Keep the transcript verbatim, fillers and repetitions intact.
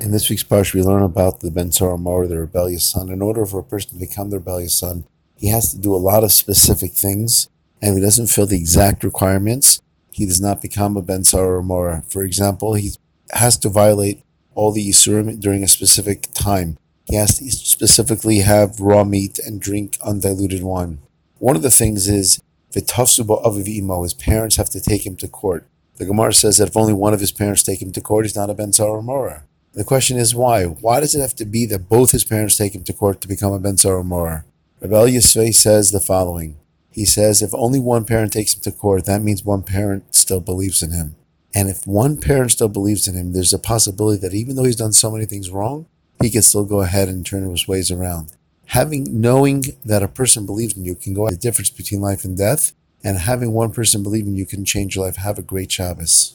In this week's parsha, we learn about the Ben Tzara Mor, the rebellious son. In order for a person to become the rebellious son, he has to do a lot of specific things, and if he doesn't fill the exact requirements, he does not become a Ben Tzara Mor. For example, he has to violate all the Yisurim during a specific time. He has to specifically have raw meat and drink undiluted wine. One of the things is, V'tafsu ba'aviv imo, his parents have to take him to court. The Gemara says that if only one of his parents take him to court, he's not a Ben Tzara Mor. The question is why? Why does it have to be that both his parents take him to court to become a Ben Tzara Mor? Rebbe Yisvei says the following. He says if only one parent takes him to court, that means one parent still believes in him. And if one parent still believes in him, there's a possibility that even though he's done so many things wrong, he can still go ahead and turn his ways around. Having, knowing that a person believes in you can go at the difference between life and death, and having one person believe in you can change your life. Have a great Shabbos.